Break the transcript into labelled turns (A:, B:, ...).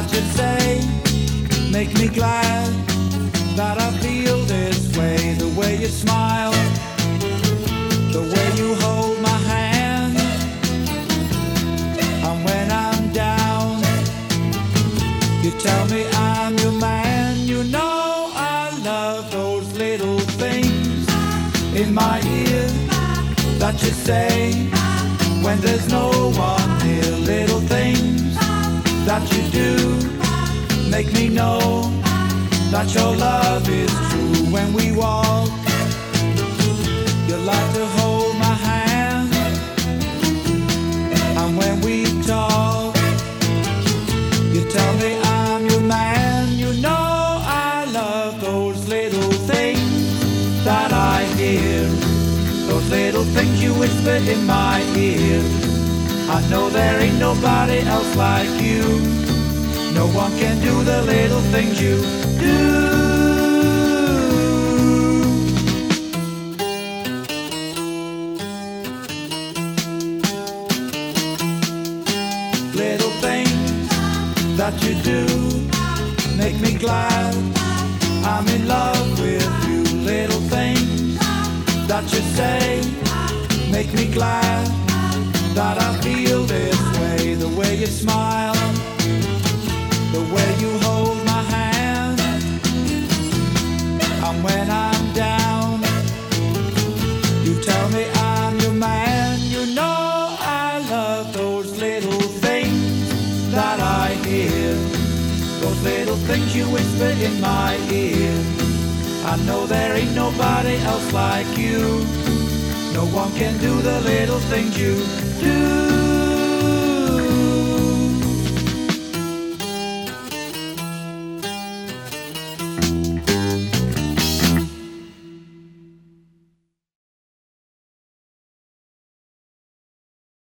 A: that you say make me glad that I feel this way. The way you smile, the way you hold my hand, and when I'm down, you tell me I'm your man. You know I love those little things in my ear that you say when there's no one near. Little things that you do make me know that your love is true. When we walk, you like to hold my hand, and when we talk, you tell me I'm your man. You know I love those little things that I hear, those little things you whisper in my ear. I know there ain't nobody else like you. No one can do the little things you do. Little things that you do make me glad I'm in love with you. Little things that you say make me glad that I feel this way. The way you smile, the way you hold my hand, and when I'm down, you tell me I'm your man. You know I love those little things that I hear, those little things you whisper in my ear. I know there ain't nobody else like you. No one can do the little things you do.